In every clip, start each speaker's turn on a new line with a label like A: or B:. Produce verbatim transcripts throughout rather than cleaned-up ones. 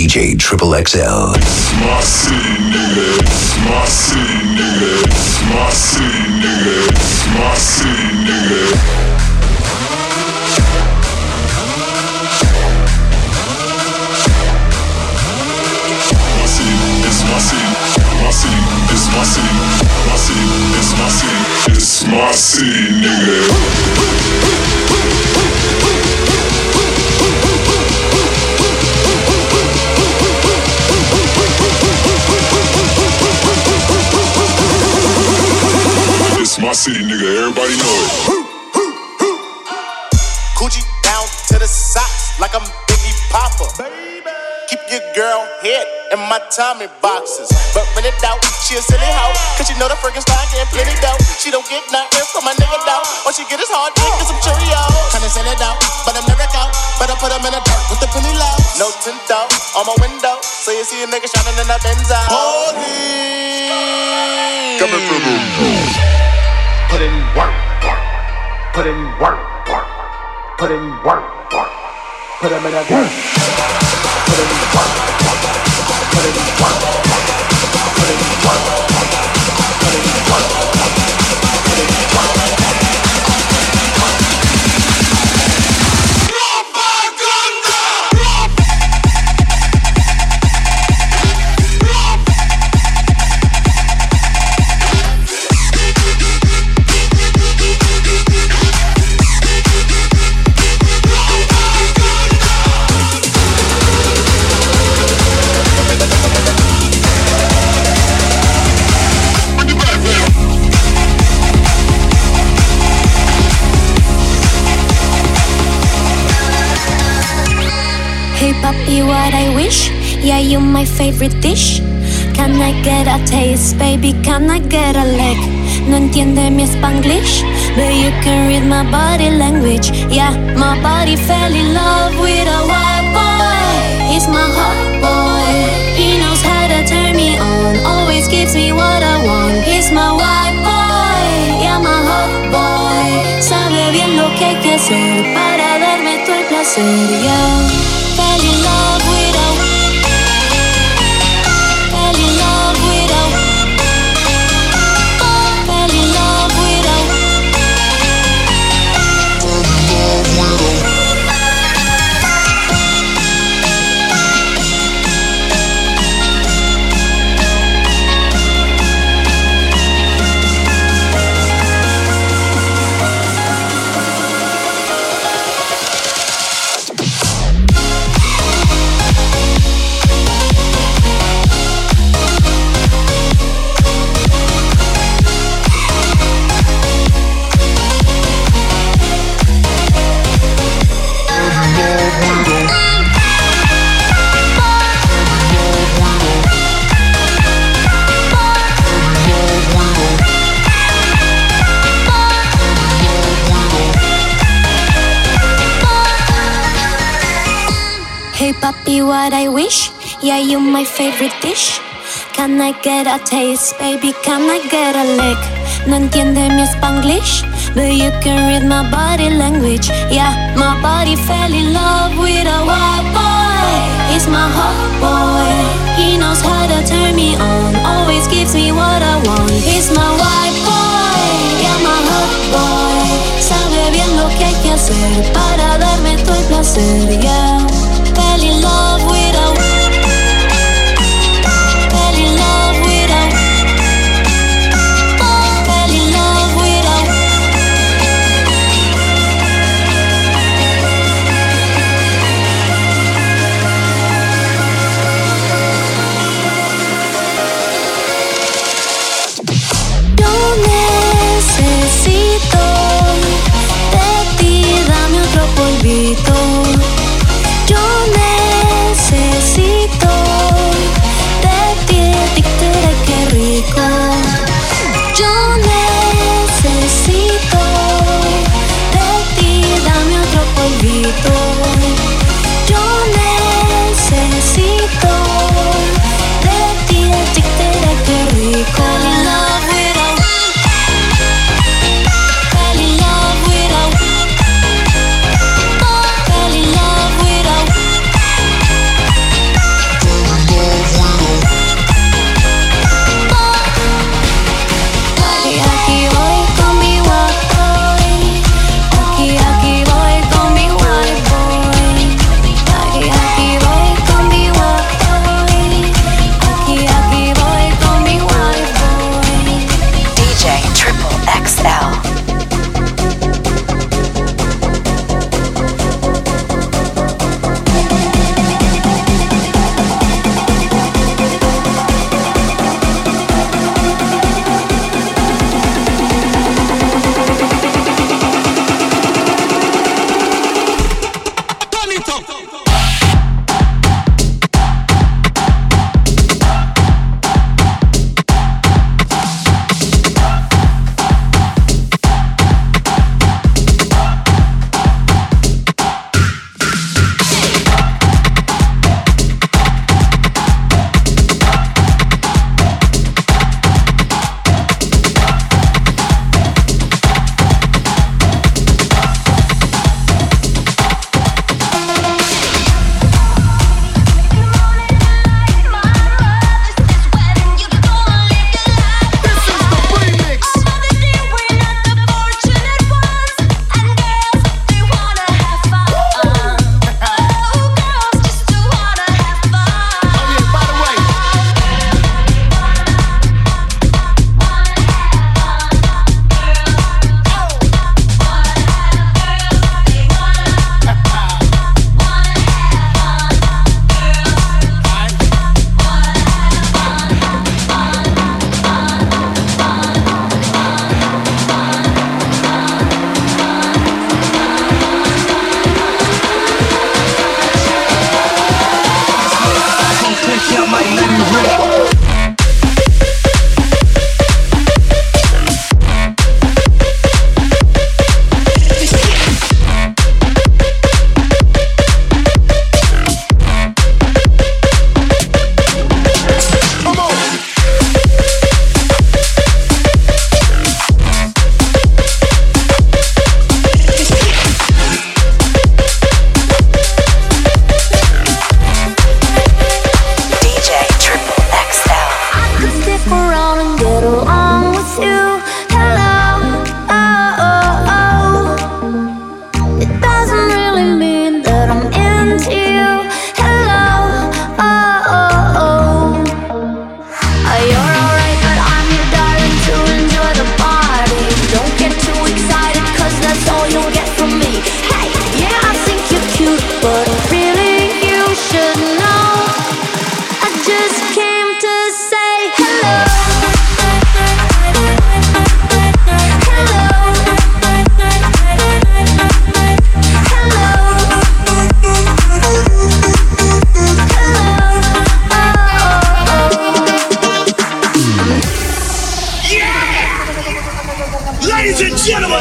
A: J Triple X L.
B: It's my city, nigga. It's my city, nigga. It's my city, nigga. It's my city, nigga. My city, my city, it's my city, my city, it's my city, it's my city, nigga. It's my city, nigga, everybody know it.
C: Coochie down to the socks like I'm Biggie Popper. Keep your girl head in my Tommy boxes. But when it doubt, she a silly hoe. Cause she know the Frankenstein getting plenty dough. She don't get nothing from my nigga doubt. All she get is hard dick and some Cheerios. Kinda send it out, but I'm never out. Better put him in the dirt with the penny low. No tint out on my window. So you see a nigga shining in the Benzo. Holy coming from the
D: put in work, work. Put in work, work. Put in work, work. Put him in the dirt. Put in work, put in work, put in work, put in work, put in work.
E: Hey papi, what I wish? Yeah, you my favorite dish. Can I get a taste, baby? Can I get a lick? No entiende mi Spanglish, but you can read my body language. Yeah, my body fell in love with a white boy. He's my hot boy. He knows how to turn me on. Always gives me what I want. He's my white boy. Yeah, my hot boy. Sabe bien lo que hay que hacer para darme todo el placer. Yeah. Fell in love with a Fell in love with a Fell in love with a Hey papi, what I wish? Yeah, you my favorite dish. Can I get a taste, baby? Can I get a lick? No entiende mi Spanglish, but you can read my body language. Yeah, my body fell in love with a white boy. He's my hot boy. He knows how to turn me on. Always gives me what I want. He's my white boy. Yeah, my hot boy. Sabe bien lo que hay que hacer para darme todo el placer. Yeah. Fell in love with a Fell in love with a Fell in love with a Yo necesito de ti, dame otro polvito. Yo necesito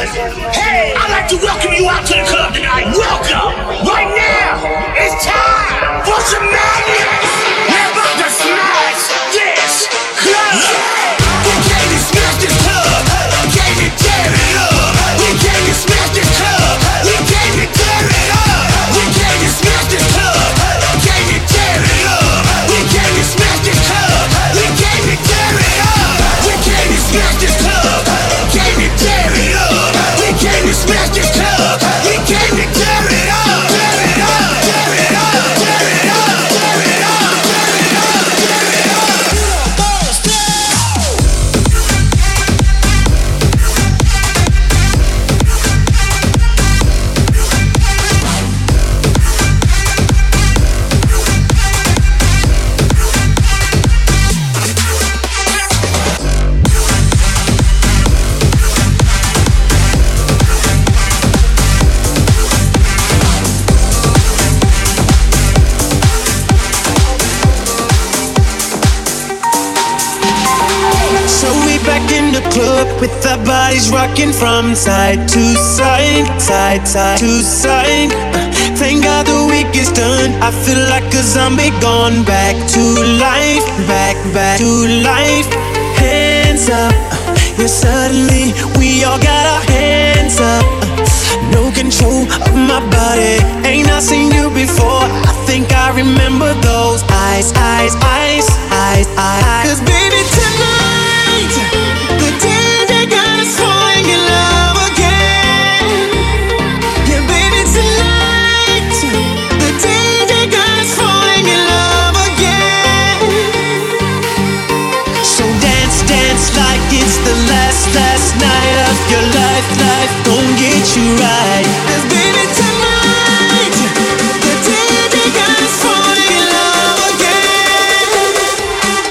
A: Hey, I'd like to welcome you out to the club tonight. Welcome! Right now, it's time for some madness. We're about to smash this club. We came to smash this club. Came to tear it up. We came to smash this club. We came to tear it up. We came to smash this club. Came to tear it up. We came to smash this club. We came to tear it up. We came to smash this club. Came to tear it up. We came to smash this club. We came to tear it up. Tear it up. Tear it up. Tear it up. Tear it up. Tear it up. Tear it up.
F: With our bodies rocking from side to side, side, side to side. Uh, Thank God the week is done. I feel like a zombie gone back to life, back, back to life. Hands up, uh, yeah, suddenly we all got our hands up. Uh, no control of my body. Ain't I seen you before? I think I remember those eyes, eyes, eyes, eyes, eyes. Cause baby tonight, the day last night of your life, life gon' get you right. 'Cause baby tonight, the D J got us falling in love again.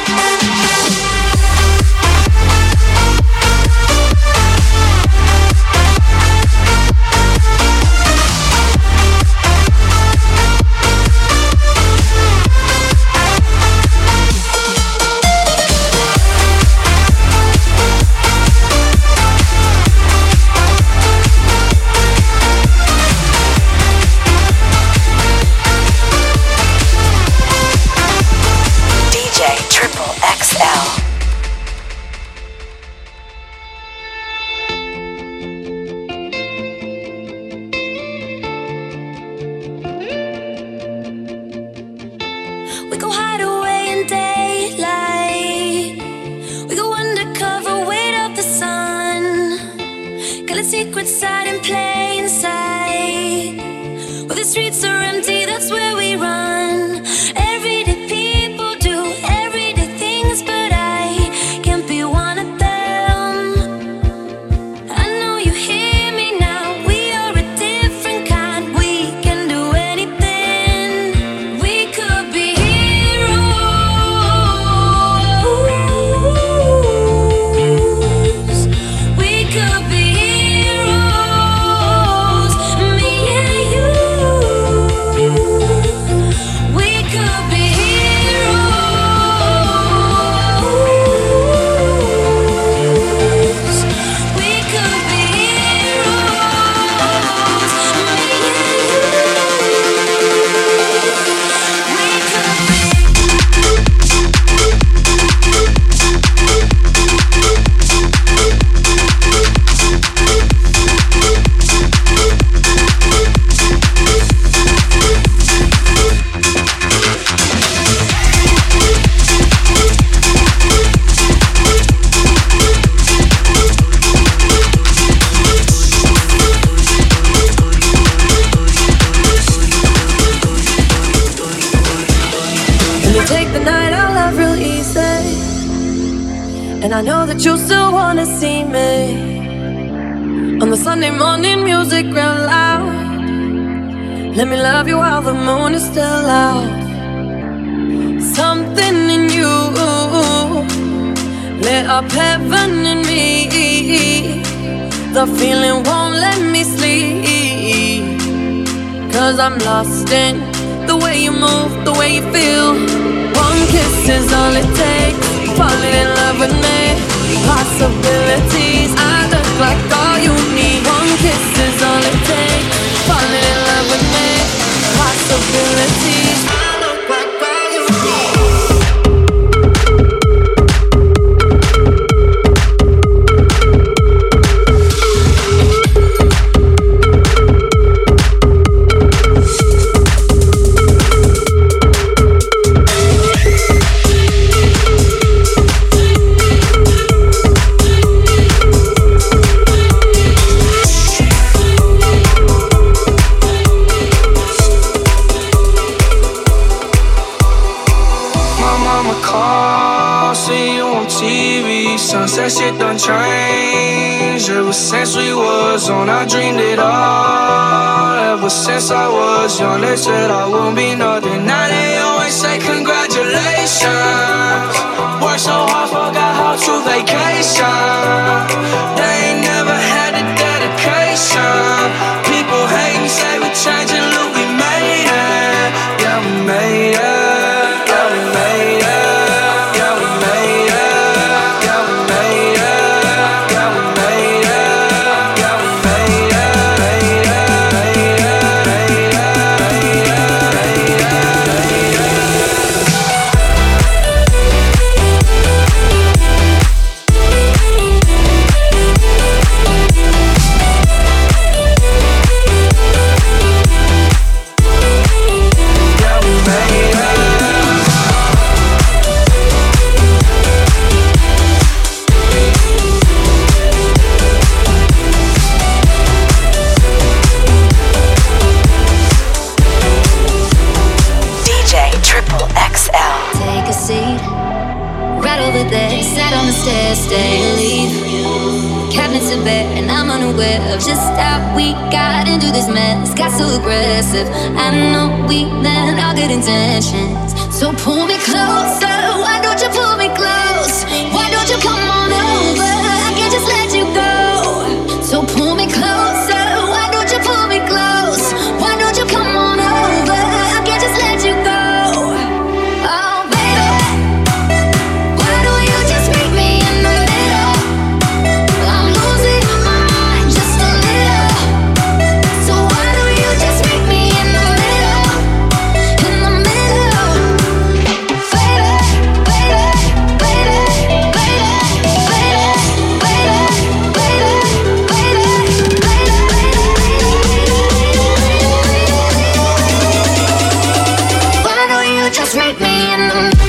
G: And I know that you still wanna see me on the Sunday morning music real loud. Let me love you while the moon is still out. Something in you lit up heaven in me. The feeling won't let me sleep, 'cause I'm lost in the way you move, the way you feel. One kiss is all it takes, falling in love with me. Possibilities, I look like all you need.
H: mama call, see you on T V. Sunset shit done changed. Ever since we was on, I dreamed it all. Ever since I was young, they said I won't be nothing. Now they always say congratulations. Worked so hard, forgot how to vacation. They ain't never had the dedication. People hate and say we changing, look, we made it. Yeah, we made it. Yeah, we made it. Yeah, we made it. Yeah, we made it. Yeah, we made it. Yeah, we made it. Made it. Made it.
E: Stay and leave. Cabinets are bare and I'm unaware of just how we got into this mess. Got so aggressive. I know we meant all good intentions. So pull me closer. Why don't you pull me close? Why don't you come on over? I can't just let you go. So pull me closer. Why don't you pull me close? Why don't you come on over? I can't just let you go. Oh baby, why don't you just meet me in the middle? I'm losing my mind just a little. So why don't you just meet me in the middle? In the middle. Baby, baby, baby, baby, baby, baby, baby, baby, baby. Why don't you just meet me in the middle?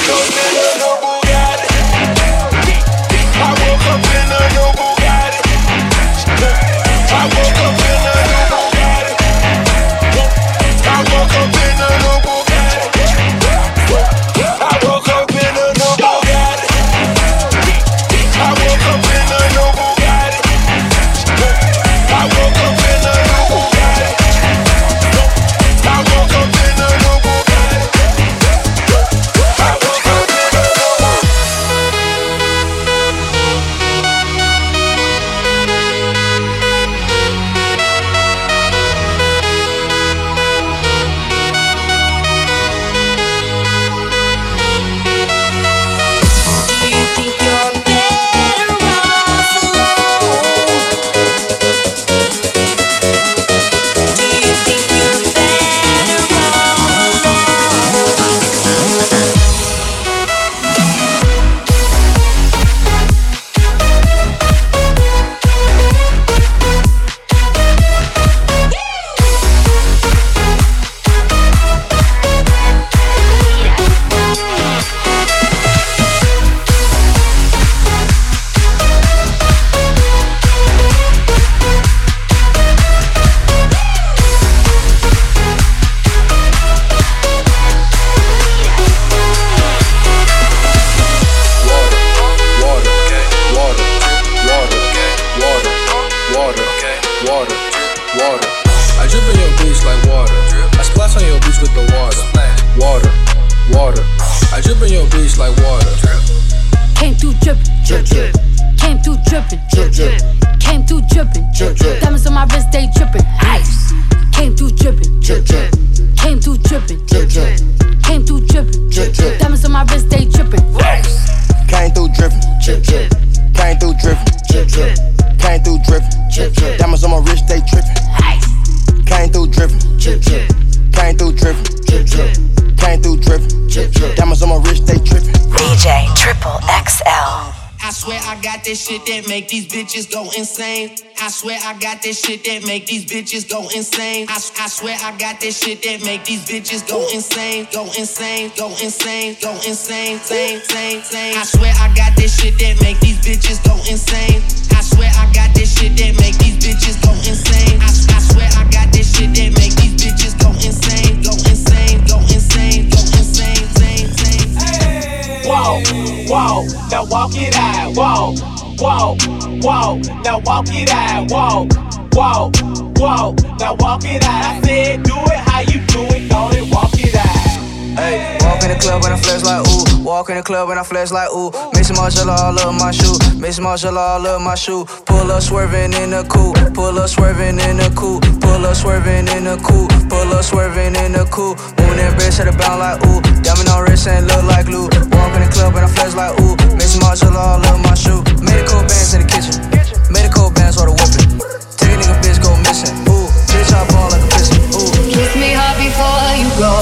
I: This shit that make these bitches go insane. I swear I got this shit that make these bitches go insane. I, I swear I got this shit that make these bitches go insane, go insane, go insane, go insane, insane, insane, insane. I swear I got this shit that make these bitches go insane. I swear I got this shit that make these bitches go insane. I, I swear I got this shit that make these bitches go insane, go insane, go insane, go insane, insane, insane. Hey.
J: Whoa, whoa, now walk it out, whoa. Whoa, whoa, now walk it out, whoa, whoa, whoa, now walk it out. I said do it how you do it, call it walk it out.
K: Hey, walk in the club and I flex like ooh. Walk in the club and I flex like ooh. Missy Marshall all up my shoe. Missy Marshall all up my shoe. Pull up swerving in the coupe. Pull up swerving in the coupe. Pull up swerving in the coupe. Pull up swerving in the coupe. Moving that bitch at the bound like ooh. Diamond on wrist and look like glue. Walk in the club and I flex like ooh. Missy Marshall all up my shoe. Medical bands in the kitchen. Medical bands or the whipping. Take a nigga bitch go missing. Ooh, bitch I ball like a piston. Ooh.
L: Kiss me hard before you go.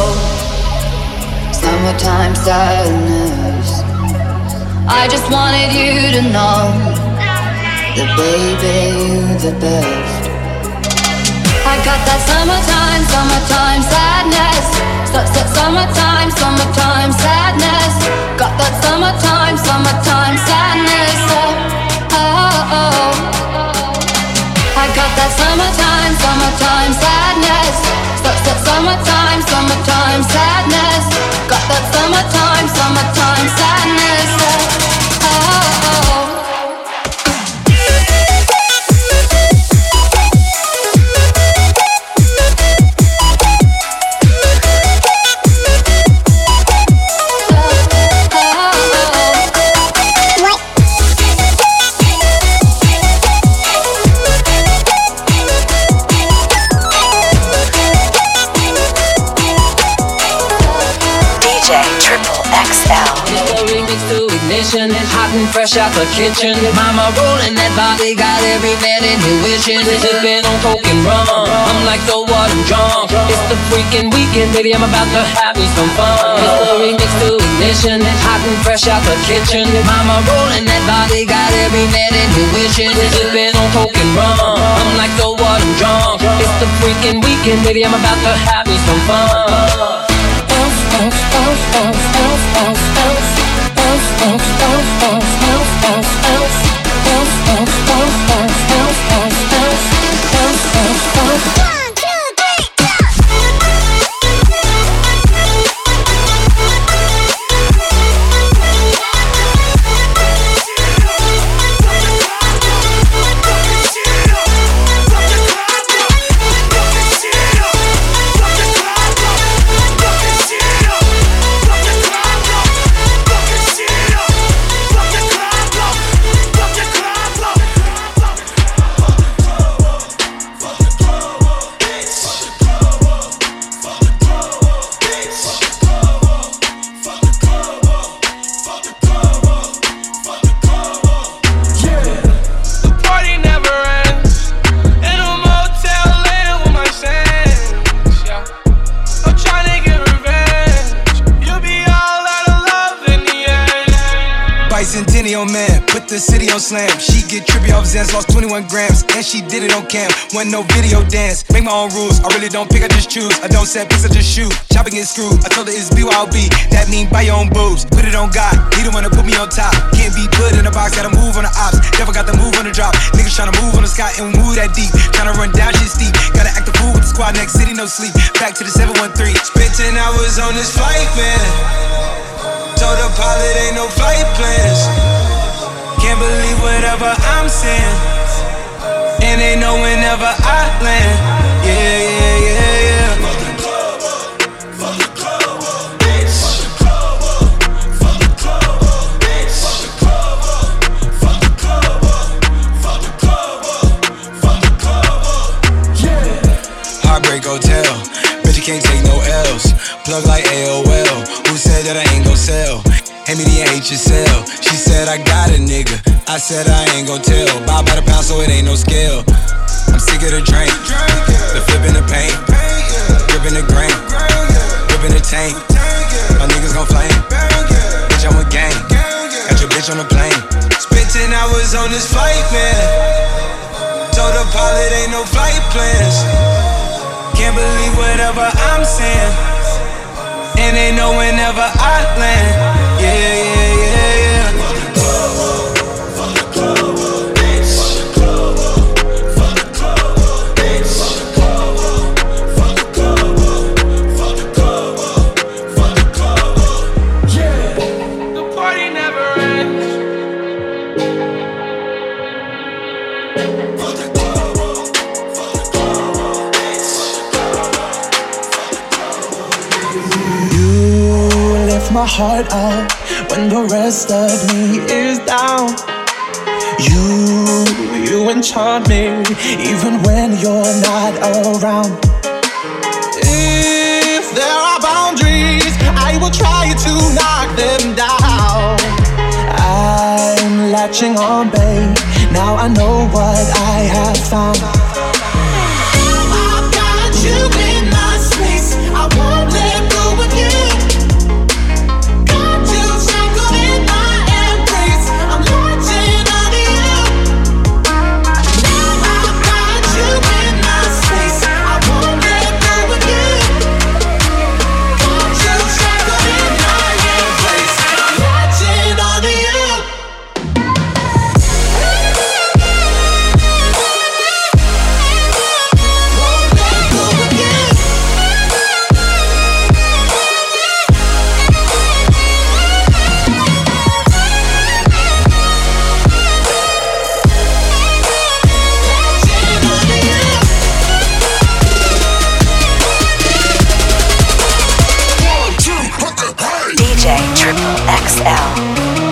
L: Summertime sadness. I just wanted you to know that baby, you're the best. I got that summertime, summertime sadness. S- s- summertime, summertime sadness. Got that summertime, summertime sadness. Oh, oh, oh. I got that summertime, summertime sadness. S- s- summertime, summertime sadness. Got that summertime, summertime sadness. Oh, oh, oh.
G: Hot and fresh out the kitchen. Mama rolling that body, got every man in here wishing. Sipping on coke and rum. I'm like, so what, I'm drunk. It's the freaking weekend, baby, I'm about to have me some fun. It's the remix to ignition. Hot and fresh out the kitchen. Mama rolling that body, got every man in here wishing. Sipping on coke and rum. I'm like, so what, I'm drunk. It's the freaking weekend, baby, I'm about to have me some fun.
M: Slam. She get trippy off Zans, lost twenty-one grams, and she did it on cam. Wasn't no video dance. Make my own rules. I really don't pick, I just choose. I don't set picks, I just shoot. Chopping is screwed. I told her it's B Y O B. That mean buy your own boobs. Put it on God. He the one to put me on top. Can't be put in a box. Gotta move on the ops. Never got the move on the drop. Niggas tryna move on the sky and we move that deep. Tryna run down shit steep. Gotta act the fool with the squad. Next city, no sleep. Back to the seven one three.
F: Spent ten hours on this flight, man. Told the pilot ain't no flight plans. Can't believe whatever I'm saying. And they know whenever I land. Yeah, yeah, yeah, yeah. Fuck the club up, fuck the club up, bitch. Fuck the club up, bitch. Fuck the club up, fuck the club up, fuck the club up, fuck the club up. Yeah.
M: Heartbreak Hotel. Bitch, you can't take no L's. Plug like A O L. Who said that I ain't gon' sell? Hand me the H S L. She said I got a nigga. I said I ain't gon' tell. Buy by the pound so it ain't no scale. I'm sick of the drink, the flipping the paint, gripping the grain, gripping the tank. My niggas gon' flame. Bitch, I'm a gang. Got your bitch on the plane.
F: Spent ten hours on this flight, man. Told the pilot ain't no flight plans. Can't believe whatever I'm saying. And they know whenever I land. Yeah, yeah, yeah, yeah. Fuck the club up, fuck the club up, bitch. Fuck the club up, bitch. Fuck the club up, fuck the club up, fuck the club up. Yeah. The party never ends. Fuck the club up, fuck the club up, bitch.
N: You lift my heart up when the rest of me is down. You, you enchant me even when you're not around. If there are boundaries, I will try to knock them down. I'm latching on, babe. Now I know what I have found. I've got you in my space. I won't let go of you.
O: X L.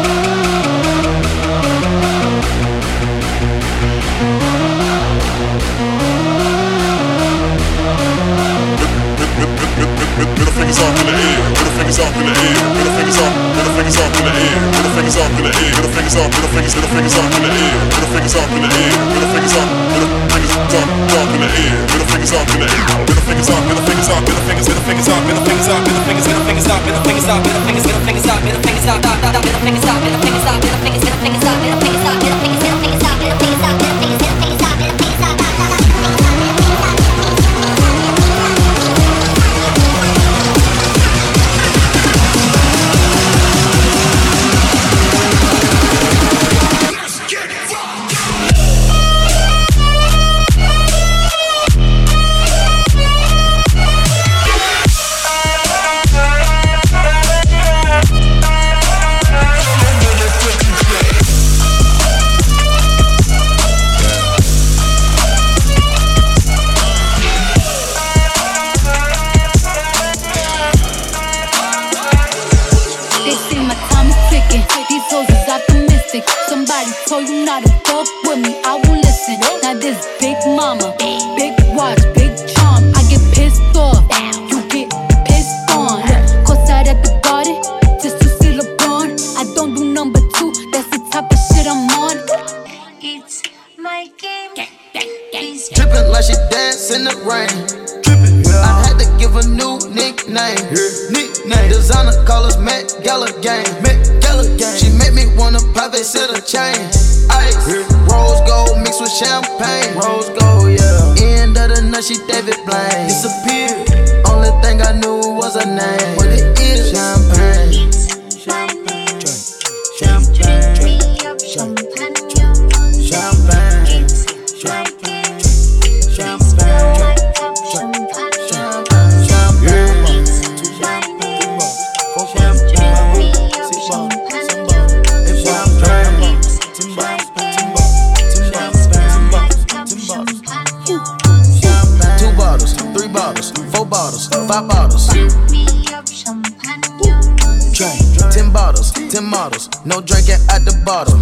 B: Fingers up in the air, middle fingers up in the air, middle fingers up, middle fingers up in the air, middle fingers up in the air, middle fingers up, middle fingers, middle fingers up in the air, middle fingers up in the air, middle fingers up, middle fingers up, up in the air, middle fingers up in the air, middle fingers up, middle fingers up, middle fingers, middle fingers up, middle fingers up, middle fingers, middle fingers up, middle fingers up, middle fingers, middle fingers up, middle fingers up, middle fingers up, middle fingers up, middle fingers up, middle fingers, middle fingers up, middle fingers up, middle fingers, middle fingers up, middle fingers up, middle fingers, middle fingers up, middle fingers up, middle fingers up.
P: basic. Somebody told you not to fuck with me, I won't listen. Now this big mama, big watch, big charm. I get pissed off, you get pissed on. Cause out at the garden, just to see LeBron. I don't do number two, that's the type of shit I'm on.
Q: It's my game.
R: Drippin' like she dance in the rain. Drippin', yeah. I had to give a new nickname. Yeah. Nickname. Designer call us Met Gala Gang. Met Gala Gang. She made me wanna private set a chain. Ice, yeah. Rose gold mixed with champagne. Rose gold, yeah. End of the night, she David Blaine. Disappeared. Only thing I knew was her name. What it is? Champagne. Champagne. Champagne. Champagne. Champagne. Champagne. Two bottles, three bottles, four bottles, five bottles. Drink, ten bottles, ten models, no drinking at the bottle.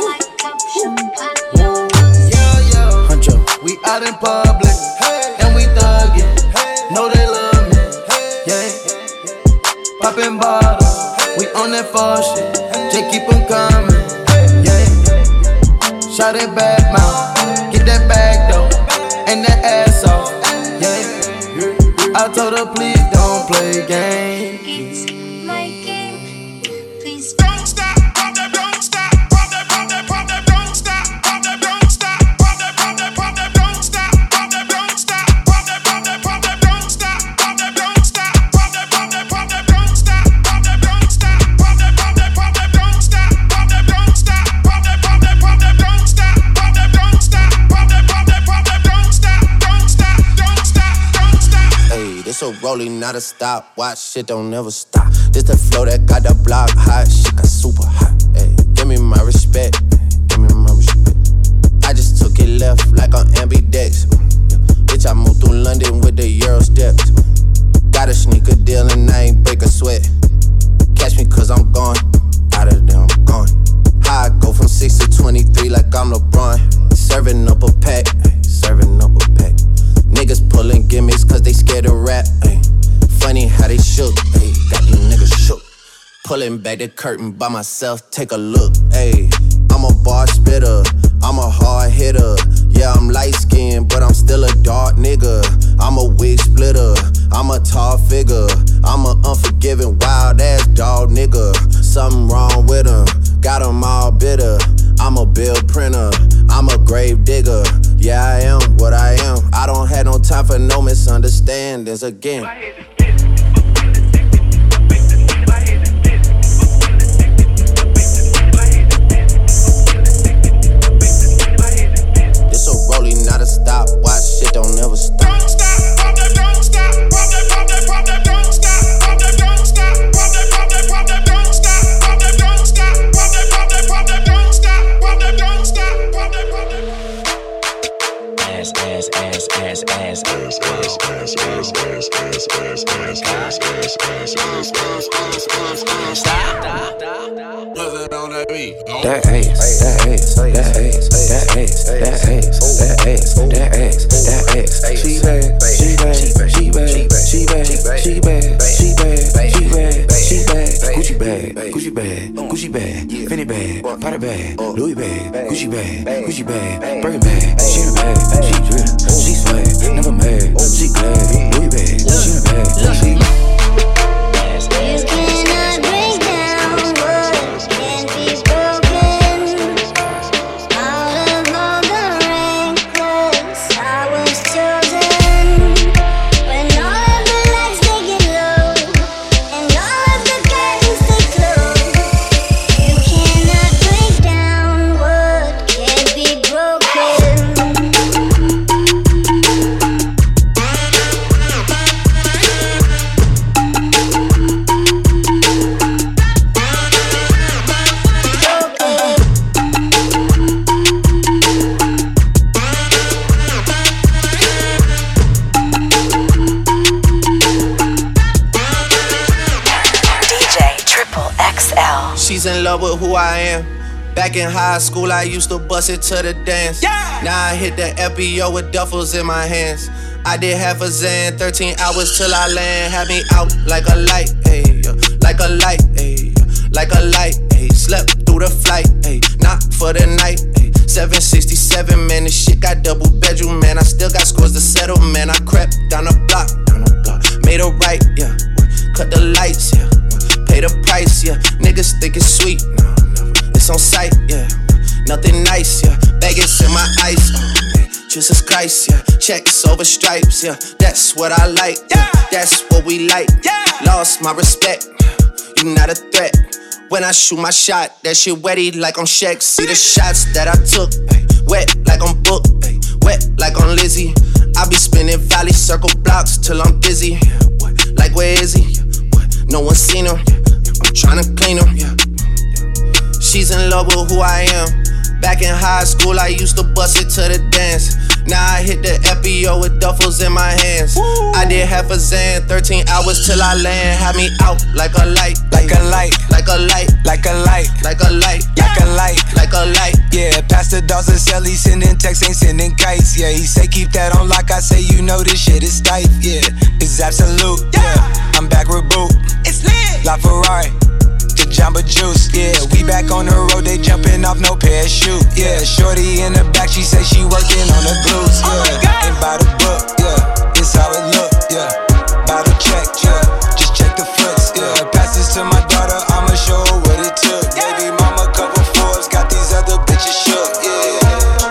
R: Huncho, we out in public, and we thuggin'. Know they love me, yeah. Poppin' bottles, we on that fall shit. Just keep 'em coming, yeah. Shot it back, mouth, get that bag though, and that ass off, yeah. I told her please don't play games.
Q: It's my game. Please
A: don't stop, pop that, don't stop, pop that, pop that, pop that, don't stop, pop that, don't stop, pop that, pop that, pop that, don't stop, pop that, don't stop, pop that, pop that, pop that, don't stop, pop that, don't stop, pop that, pop that, pop that, don't stop, pop that, don't stop, pop that, pop that, pop that, don't stop, pop that, don't stop, pop that, pop that, pop that, don't stop, pop that, don't stop, pop that, pop that, pop that, don't stop, don't stop, don't stop, don't stop.
R: Hey, this a rolling, not a stop. Watch shit don't never stop. This the flow that got the block hot. Shit got super hot. Hey, give me my respect. Give me my respect. I just took it left like on ambidex. Yeah. Bitch, I moved through London with the Euro steps. Got a sneaker deal and I ain't break a sweat. Catch me cause I'm gone. Out of there, I'm gone. How I go from six to twenty-three like I'm LeBron. Serving up a pack. Ay, serving up a pack. Niggas pulling gimmicks cause they scared to rap. Ay. Funny how they shook. Ay. Got these niggas shook. Pulling back the curtain by myself, take a look. Ay. I'm a bar spitter, I'm a hard hitter. Yeah, I'm light skinned, but I'm still a dark nigga. I'm a wig splitter, I'm a tall figure. I'm a unforgiving, wild ass dog nigga. Something wrong with him, got him all bitter. I'm a bill printer, I'm a grave digger. Yeah, I am what I am. I don't have no time for no misunderstandings again. Not a stop, watch shit don't never stop.
A: Don't stop, pop that, don't stop, pop that, pop that, pop that, don't stop, pop that, don't stop, pop that, pop that, pop that, don't stop, pop that, don't stop, pop that, pop that, pop that, don't stop, pop that, don't stop, pop that, pop that.
S: Ass, ass, ass, ass, ass, ass, ass, ass, ass, ass, ass, ass, ass, ass, ass, ass, ass, ass, ass, ass. Stop. Nothing on that beat.
T: That ass, that ass, that ass, that ass, that ass, that ass, that ass, that ass. She bad, she bad, she bad, she bad, she bad, she bad, she bad, she bad. Gucci bag, Gucci bag, Gucci bag, Fendi bag, Prada bag, Louis bag, Gucci bag, Gucci bag, Birkin bag. She the bag, she drip, she swag, never mad, she glad. Louis bag, she the bag, she.
Q: You cannot break down what can be broken. Out of all the reckless, I was chosen. When all of the lights they get low, and all of the curtains they close. You cannot break down what can be broken.
O: D J Triple X L.
R: She's in love with who I am. Back in high school, I used to bust it to the dance. Yeah. Now I hit the F B O with duffels in my hands. I did half a Zan, thirteen hours till I land. Had me out like a light, ayy, like a light, ayy, like a light, ayy. Slept through the flight, ayy, not for the night, ayy. seven sixty-seven, man, this shit got double bedroom, man. I still got scores to settle, man. I crept down the block, down the block, made a right, yeah. Cut the lights, yeah. Pay the price, yeah. Niggas think it's sweet, no, no. It's on sight, yeah. Nothing nice, yeah. Vegas in my ice, oh, man. Jesus Christ, yeah. Checks over stripes, yeah. That's what I like, yeah. That's what we like, yeah. Lost my respect, you not a threat. When I shoot my shot, that shit wetty like on Shaq. See the shots that I took, ay, wet like on Book, ay, wet like on Lizzie. I be spinning valley circle blocks till I'm dizzy. Yeah, what? Like where is he? Yeah, what? No one seen him. Yeah, I'm tryna clean him. Yeah. She's in love with who I am. Back in high school, I used to bust it to the dance. Now I hit the F B O with duffels in my hands. Woo. I did half a Zan, thirteen hours till I land. Had me out like a light,
M: like a light,
R: like a light,
M: like a light,
R: like a light,
M: like a light,
R: like a light.
M: Yeah, Pastor Dawson sell, he sending texts, ain't sending kites. Yeah, he say keep that on lock. I say you know this shit is tight. Yeah, it's absolute. Yeah, I'm back with Boot. It's lit. La Ferrari. Jamba Juice, yeah, we back on the road, they jumping off no parachute, yeah. Shorty in the back, she say she working on the glutes, yeah. Ain't by the book, yeah, it's how it look, yeah. By the check, yeah, just check the foots, yeah. Pass this to my daughter, I'ma show her what it took. Baby mama couple Forbes, got these other bitches shook, yeah.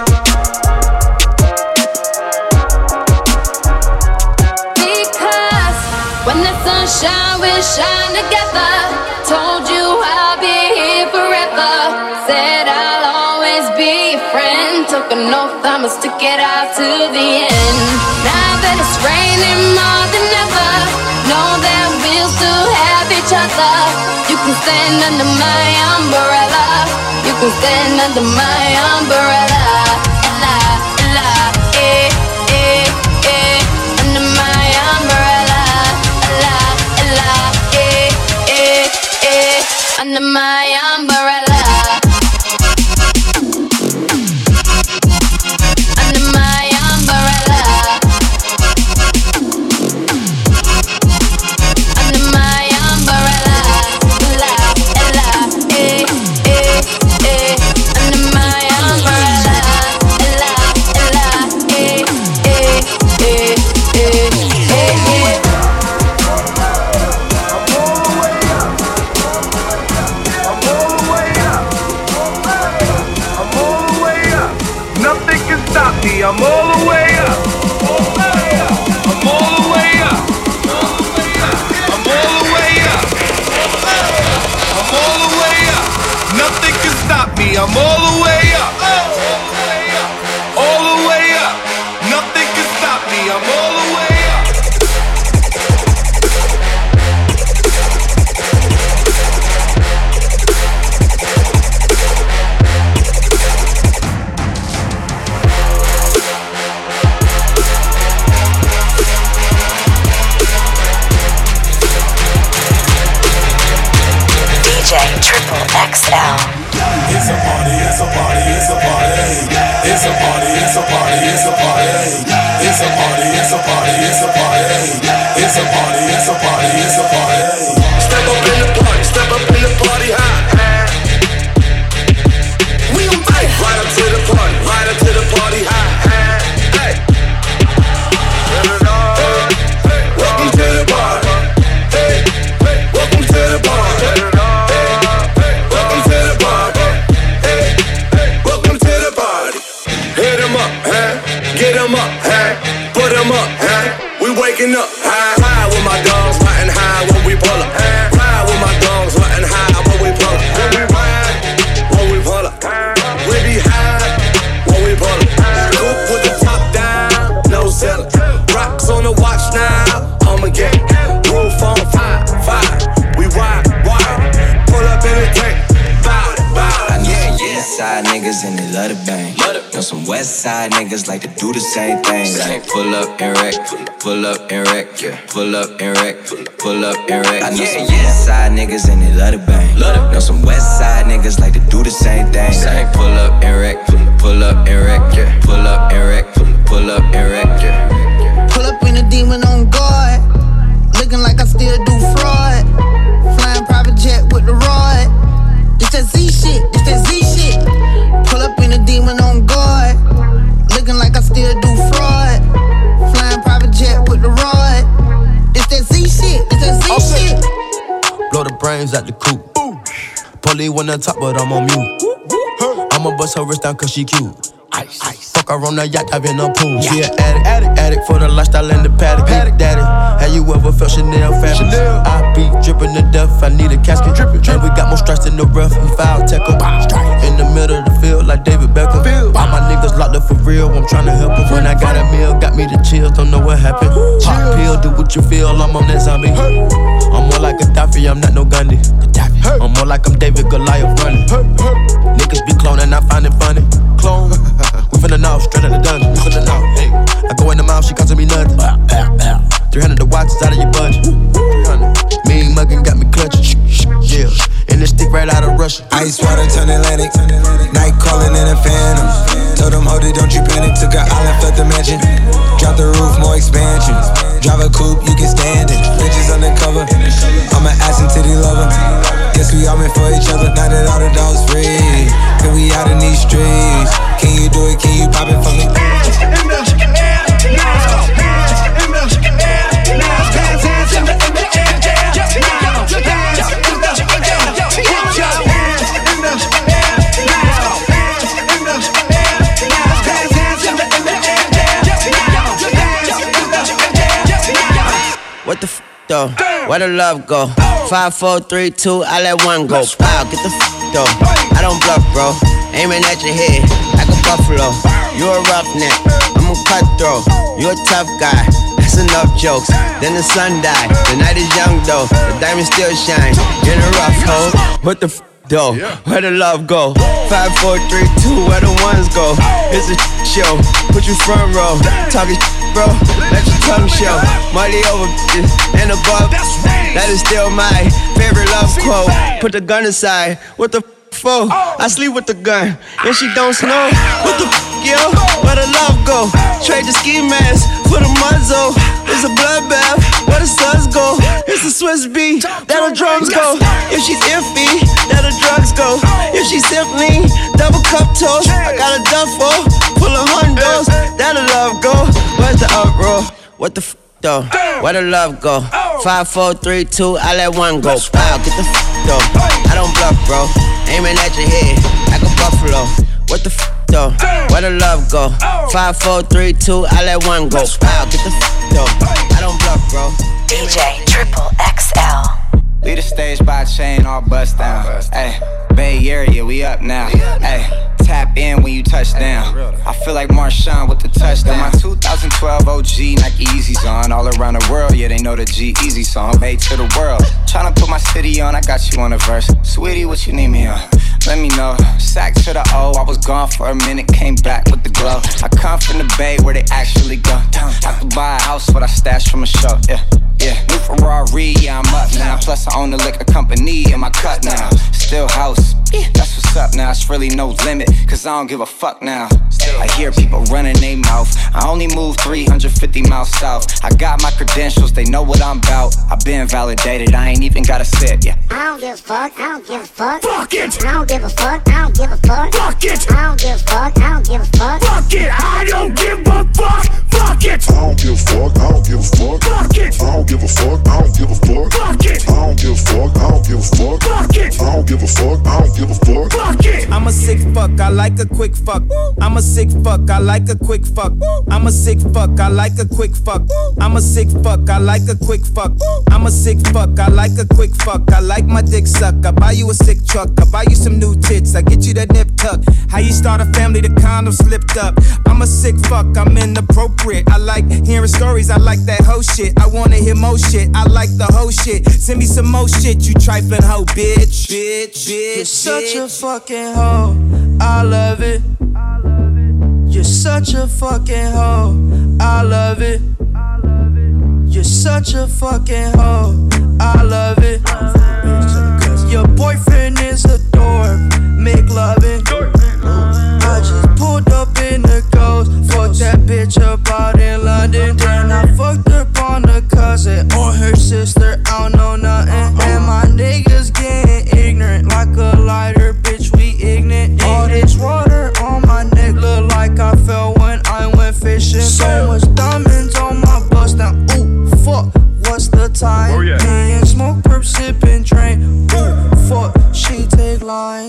G: Because when the sun shine, we shine together. Told you I'll be here forever. Said I'll always be your friend. Took an oath, I'ma stick it out to the end. Now that it's raining more than ever, know that we'll still have each other. You can stand under my umbrella. You can stand under my umbrella. Ella, Ella, eh, eh, eh. Under my umbrella. Ella, Ella, eh, eh. Under my umbrella. Under my umbrella. Under my umbrella. Ella, Ella, eh, eh, eh. Under my umbrella. Ella, Ella, eh, eh, eh, eh, eh, eh.
U: I'm all the way up. I'm all the way up. I'm all the way up. I'm all the way up. I'm all the way up. Nothing can stop me. I'm all the way up. All the way up. Nothing can stop me. I'm all the way up.
O: Triple X L.
B: It's a party, it's a party, it's a party. It's a party, it's a party, it's a party. It's a party, it's a party, it's a party. It's a party, it's a party, it's a party. Step up in the party, step up in the party high. We on fire. Right up to the party, right up to the party high. Hey. Welcome to the party. Hey. Welcome to the party. Get 'em up, hey, put 'em up, hey. We waking up, high, high with my dogs, riding high when we pull up. Ride with my dogs, riding high when we pull up. When we ride, when we pull up. We be high when we pull up. Coupe with the top down, no ceiling. Rocks on the watch now, I'ma get roof on fire, fire. We ride, wide, pull up in the tank, bow it, bow it.
K: Yeah, yeah. Side niggas and they love the bang. Know some west side niggas like to do the same thing. Like pull up and wreck, pull up and wreck, pull up and wreck, pull up and wreck. I know some west side niggas and they love the bang. Know
C: Know some west side niggas like to do the same thing. Same. Pull up and wreck, pull up and wreck, pull up and wreck, pull up and wreck.
V: Pull up in a demon on guard, looking like I still do fraud. Flying private jet with the rod. It's that Z shit, it's that Z shit. Pull up in a demon on guard, looking like I still do fraud. Flying private jet with the rod. It's that Z shit, it's that Z
R: okay.
V: shit.
R: Blow the brains out the coop. Polly one on top, but I'm on mute. I'ma bust her wrist down cause she cute. Ice, ice. Fuck her on the yacht, I've in a pool. She an addict, addict, addict for the lifestyle and the paddock. Paddock, daddy. Have you ever felt Chanel fabric? Chanel. I be dripping to death, I need a casket. Drippin', drippin'. And we got more strikes in the rough, we foul tech em. In the middle of the field like David Beckham. All my niggas locked up for real, I'm tryna help them. When I got a meal, got me the chills, don't know what happened. Pop pill, do what you feel, I'm on that zombie. I'm more like Gaddafi, I'm not no Gandhi. I'm more like I'm David Goliath running. Niggas be cloning, I find it funny. Clone. We finna know, straight out the dungeon. We finna know. Hey. I go in the mouth, she costing me nothing. three hundred the watch is out of your budget. Mean muggin' got me clutching. Yeah. And this stick right out of Russia.
M: Ice water turn Atlantic. Night calling in a phantom. Told them, hold it, don't you panic. Took an island, felt the mansion. Drop the roof, more expansion. Drive a coupe, you can stand it. Bitches undercover. I'm an ass and titty lover. Guess we all meant for each other. Now that all the dogs free, can we out in these streets? Can you do it? Can you pop it for me?
R: What the f though? Where the love go? Five, four, three, two, I let one go. Wow, get the f though. I don't bluff, bro. Aiming at your head like a buffalo. You a roughneck, I'm a cutthroat. You a tough guy, that's enough jokes. Then the sun died, the night is young though. The diamond still shine in a rough hole. What the f though? Where the love go? Five, four, three, two, where the ones go? It's a show, put you front row. Talking bro, let your tongue show. Money over bitches and above. That is still my favorite love quote. Put the gun aside, what the f for? I sleep with the gun, and she don't snow. What the f, yo? Where the love go? Trade the ski mask for the muzzle. It's a bloodbath, where the suns go? It's a Swiss beat, that the drums go. If she's iffy, that the drugs go. If she's simply double cup toast, I got a duffel full of hundos. That the love go. Where's the uproar? What the f though? Where the love go? Five, four, three, two, I let one go. Wow, get the f though. I don't bluff, bro. Aiming at your head like a buffalo. What the f though? Where the love go? Five, four, three, two, I let one go. Wow, get the f though. I don't bluff, bro.
O: D J Triple X L.
C: Lead the stage by a chain, all bust down. Ayy, Bay Area, we up now. Ayy. Tap in when you touch down. I feel like Marshawn with the touchdown. My two thousand twelve O G Nike Yeezys on. All around the world, yeah, they know the G-Eazy song. Made to the world. Tryna put my city on, I got you on a verse. Sweetie, what you need me on? Let me know. Sack to the O, I was gone for a minute, came back with the glow. I come from the Bay where they actually go. I could buy a house, what I stashed from a show. Yeah, yeah. New Ferrari, yeah, I'm up now. Plus I own the liquor company in my cut now. Still house, that's what's up now. It's really no limit, cause I don't give a fuck now. I hear people running they mouth. I only move three hundred fifty miles south. I got my credentials, they know what I'm about. I've been validated, I ain't even gotta sit, yeah.
Q: I don't give a fuck, I don't give a fuck.
A: Fuck it!
Q: I don't give a fuck, I don't give a fuck.
A: Fuck it!
Q: I don't give a fuck, I don't give a fuck.
A: Fuck it! I don't give a fuck! Fuck it!
B: I don't give a fuck, I don't give a fuck.
A: Fuck it!
B: I don't give a fuck, I don't give a fuck.
A: Fuck it!
B: I don't give a fuck, I don't give a fuck.
A: Fuck it!
B: I don't give a fuck, I don't give a fuck.
A: Fuck it!
F: I'm a sick fuck, I like a quick fuck. I'm a sick fuck, I like a quick fuck. I'm a sick fuck, I like a quick fuck. I'm a sick fuck, I like a quick fuck. I'm a sick fuck, I like a quick fuck. I like my dick suck. I buy you a sick truck. I buy you some new tits. I get you that nip tuck. How you start a family? The condom slipped up. I'm a sick fuck, I'm inappropriate. I like hearing stories. I like that hoe shit. I wanna hear more shit. I like the hoe shit. Send me some more shit, you trifling hoe, bitch. Bitch, bitch. You're such a fucking hoe. I love it. You're such a fucking hoe. I love it. You're such a fucking hoe. I love it. Your boyfriend is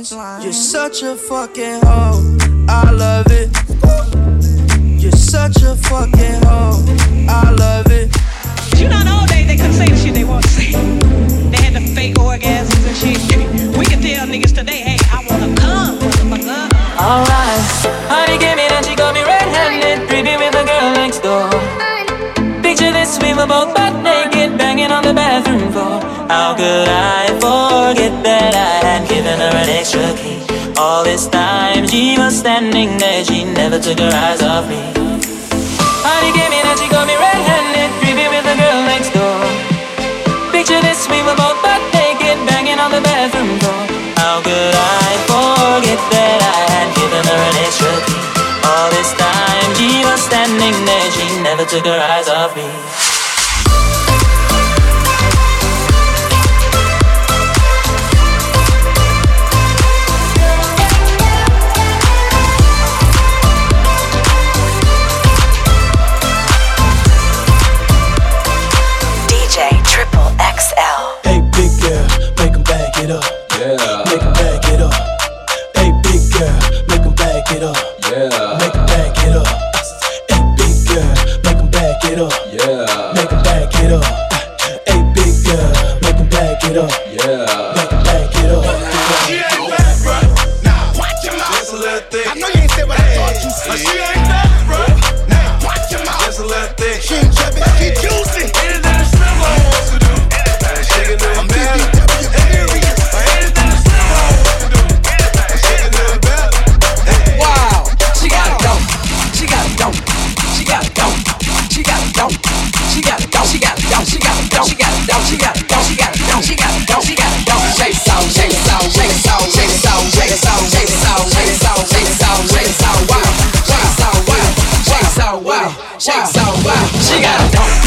K: You're such a fucking hoe. I love it. You're such a fucking hoe. I love it.
D: You know, in the old days they couldn't say the shit they want to say. They had the fake orgasms and shit. We can tell niggas today, hey, I wanna come, motherfucker.
H: Alright, honey came in and she got me red-handed, creepy with the girl next door. Picture this, we were both butt naked, banging on the bathroom floor. How could I forget that I had given her an extra key? All this time she was standing there, she never took her eyes off me. Honey came in and she got me red-handed, creepy with the girl next door. Picture this, we were both butt naked, banging on the bathroom floor. How could I forget that I had given her an extra key? All this time she was standing there, she never took her eyes off me.
O: D J Triple X L.
N: Hey, big girl, make 'em back it up.
W: Yeah.
N: Make 'em back it up. Hey, big girl, make 'em back it up.
W: Yeah.
N: Make 'em back it up. Hey, big girl, make 'em back it up.
W: Yeah.
N: Make 'em back it up. Hey, big girl, make 'em back it up.
W: Yeah.
N: Make 'em back it up.
A: She ain't bad, bruh. Nah, watch your mouth. Just a little thick. I know you ain't said what I thought you said. She ain't bad, bruh. Nah, watch your mouth. Just a little thick. She ain't chubby, she juicy. Anything the Slimmo wants to do. Shake it little better. Anything the Slimmo wants to do. Shake it little better.
K: Wow, she got it dope. She got it dope. She got it dope. She got it dope. She got it dope. She got it dope. She got it dope. She got it dope. She got it dope. She got it dope. She got it dope. She got it dope. Shake it out, shake it out, shake it out, shake it out, shake it out, shake it out, shake it out, shake it out, shake it out, wow, shake it out, wow, shake it out, wow, shake it out, wow. She got it dope.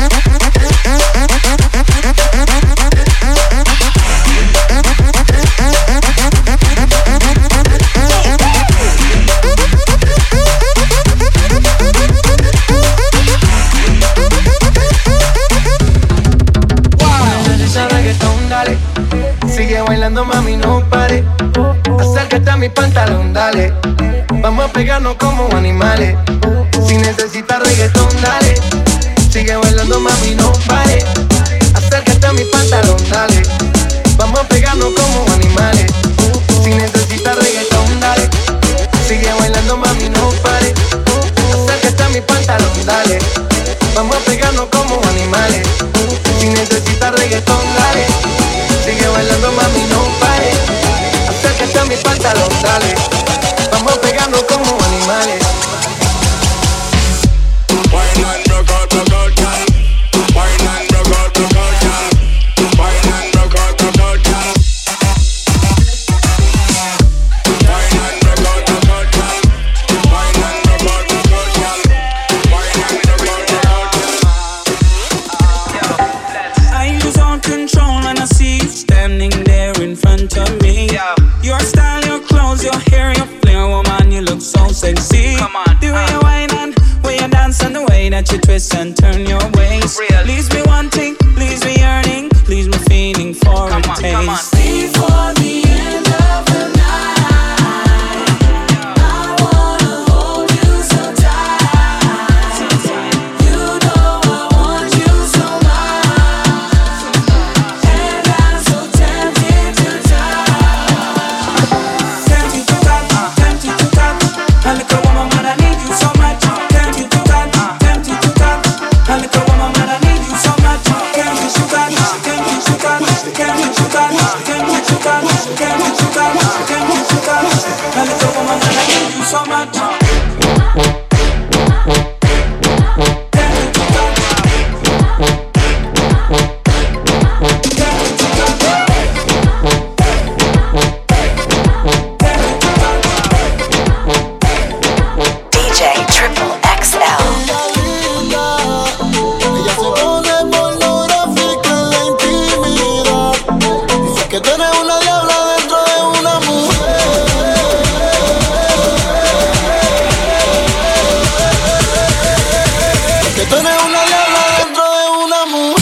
X: Sigue bailando, mami, no pare. Acércate a mi pantalón, dale. Vamos a pegarnos como animales. Si necesitas reggaetón, dale. Sigue bailando, mami, no pare. Acércate a mi pantalón, dale. Vamos a pegarnos como animales. Si necesitas reggaetón, dale. Sigue bailando, mami, no pare. Acércate a mi pantalón, dale. Vamos a pegarnos como animales. Si necesitas reggaetón, dale. Sigue bailando, mami, no pare. Acércate a mi pantalón, dale. Vamos a pegarnos como animales.
B: Wine and rock out, rock out, girl. Wine and rock out, rock out, girl. Wine and rock out, rock out, girl. Wine and rock out, rock out, girl. Wine and rock out, rock out, girl. Wine and rock out, rock out, girl.
F: I lose all control and I see you standing there in front of me. Your style, your clothes, your hair, your flair, woman, you look so sexy. Come on, the way you whine and way you dance and the way that you twist and turn your waist. Leaves me wanting, leaves me yearning, leaves me feeling for a taste. Before the end of the night, I wanna hold you so tight. You know I want you so much, and I'm so tempted to touch. Tempted to touch, tempted to touch. A little woman, but I need you so much. Tempted to touch, tempted to touch. A little woman, but I need you so much. Tempted to touch, tempted to touch, tempted to touch, tempted to touch, tempted to touch, tempted to touch. A little woman, but I need you so much.
O: D J Triple X L.
Y: Ella se pone pornográfica en la intimidad. Dice que tiene una diabla dentro de una mujer. Que tiene una diabla dentro de una mujer.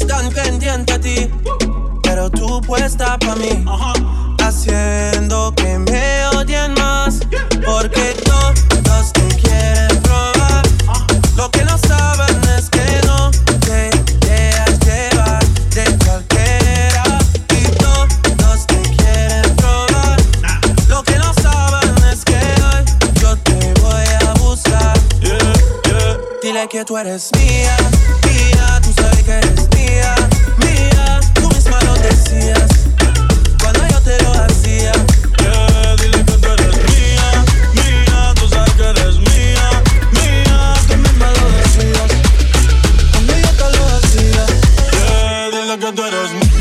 E: están pendientes a ti, pero tú puesta pa' mí, haciendo que me odien más, porque todos te quieren probar. Lo que no saben es que no te dejas llevar de cualquiera, y todos te quieren probar. Lo que no saben es que hoy yo te voy a buscar. Yeah, yeah. Dile que tú eres mía, mía, tú sabes que eres mía, mía. Tú misma lo decías cuando yo te lo hacía.
I: Yeah, dile que tú eres mía, mía, tú sabes que eres mía, mía. Tú misma lo decías cuando yo te lo hacía. Yeah, dile que tú eres mía.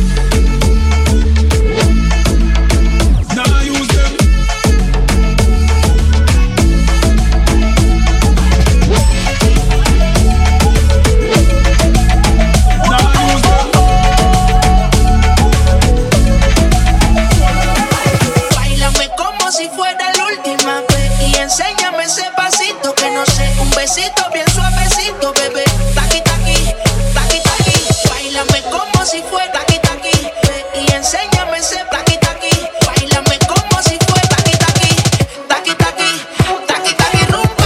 J: Enséñame ese pasito que no sé, un besito bien suavecito, bebé. Taqui taqui, taqui taqui. Báilame como si fuera taqui taqui. Y enséñame ese taqui taqui. Báilame como si fuera taqui taqui, taqui taqui, taqui taqui rumba.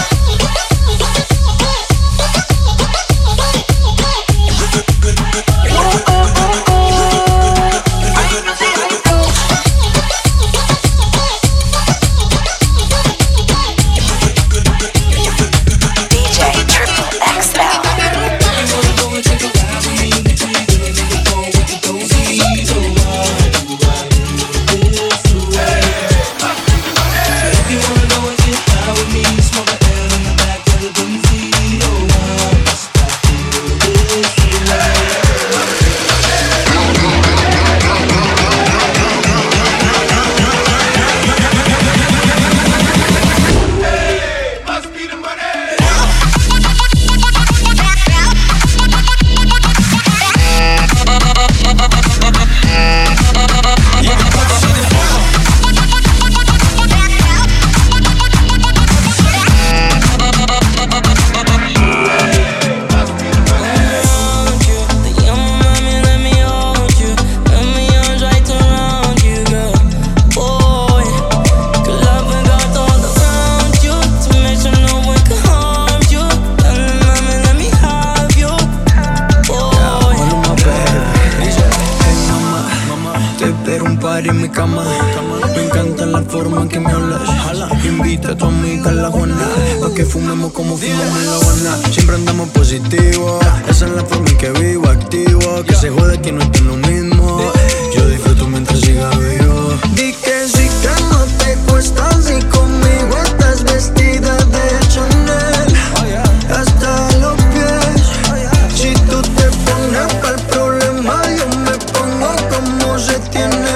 L: En mi cama, me encanta la forma en que me hablas. Invita a tu amiga a la Juana, pa' que fumemos como fumamos en La Habana. Siempre andamos positivo, esa es la forma en que vivo, activo. Que se jode que no esté lo mismo. Yo disfruto mientras siga vivo.
V: Di que sí que no te cuesta si conmigo estás vestida de Chanel hasta los pies. Si tú te pones pa'l problema, yo me pongo como se tiene.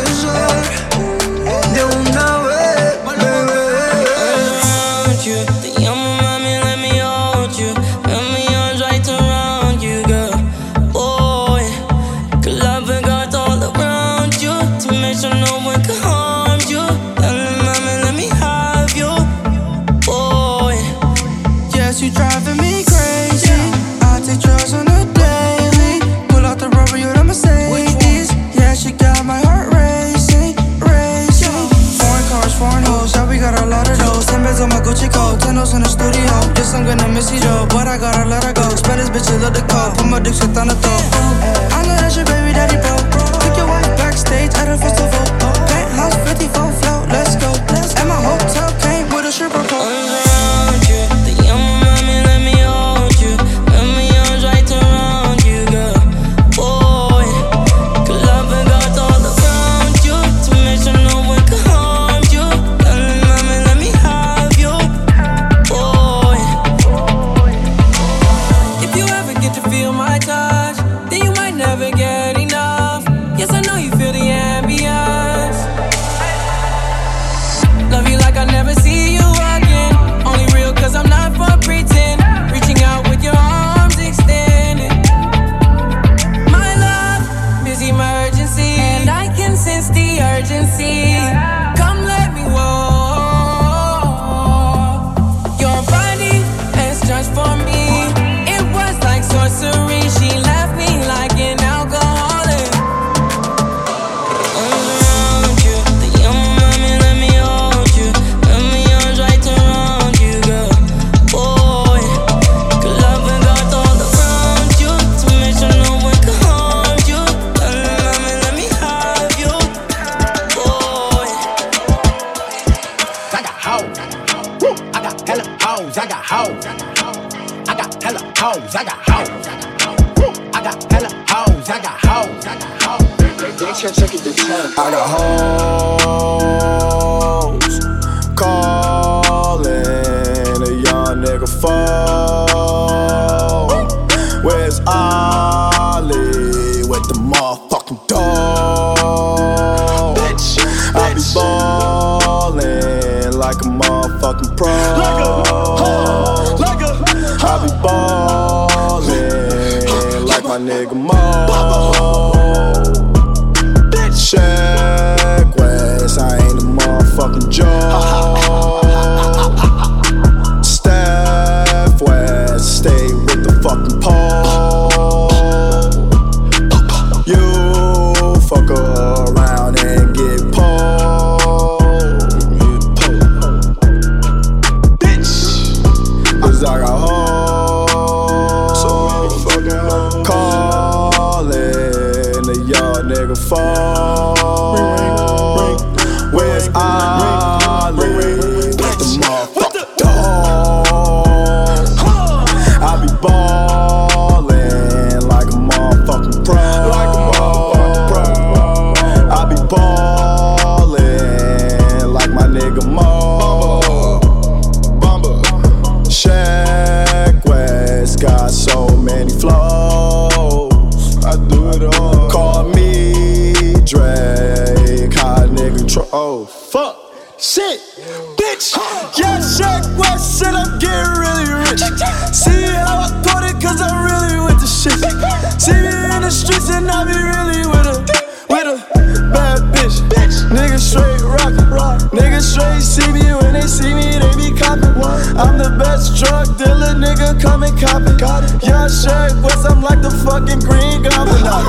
V: On my Gucci coat, ten in the studio. Yes, I'm gonna miss you, Joe, but I gotta let her go. Spanish bitches love the call, put my dick shit on the throat. I know that's your baby daddy, bro. Pick your wife backstage at a festival. Penthouse fifty-four float, let's go. And my hotel came with a stripper pole.
H: I never
G: hella hoes, I got hoes. I got hella hoes, I got hoes, I got hoes.
Y: I got hoes calling a young nigga phone. Where's Ollie with the motherfucking dog? I be ballin' like a motherfucking pro. Like a, like a, I be ballin' like my nigga Mo. Check West, I ain't a motherfucking joke. Steph West, stay with the fucking pole. You fuck around and get pulled. Bitch, cause I got hoes. So motherfucking hoes. Callin' a young nigga phone. Where's Ollie with the motherfucking dog? I be ballin' like a motherfucking pro. Like a motherfucking pro. I be ballin' like my nigga Mo. Bumba, Shaq West got so many flows. I do it all. Call me Drake, hot nigga tro- oh, fuck, shit, bitch. Yeah, Shaq West said I'm getting really rich. See how I put it, cause I'm really with the shit. See me in the streets and I be really with a, with a bad bitch. Niggas straight rockin', rock. Niggas straight see me when they see me, they be coppin'. I'm the best drug dealer, nigga, come and cop it. Yeah, Shaq West, I'm like the fucking Green Goblin. Oh,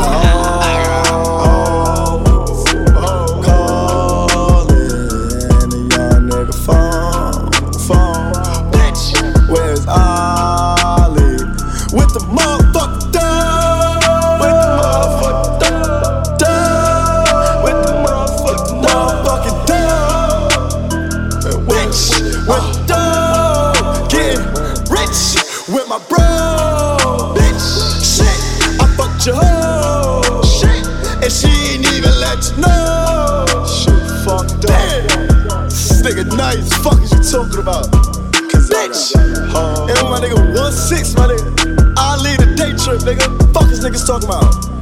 Y: where's Ollie with the motherfucking dog? With the motherfucking dog, dog. With the motherfucking motherfucking dog. Bitch, with the dog, getting rich with my bro. Bitch, shit, I fucked your hoe. Shit, and she ain't even let you know. Shit, fucked up. This nigga nice, fuck is you talking about? Bitch, and my nigga one six, my nigga. I lead a day trip, nigga. Fuck is niggas talking about?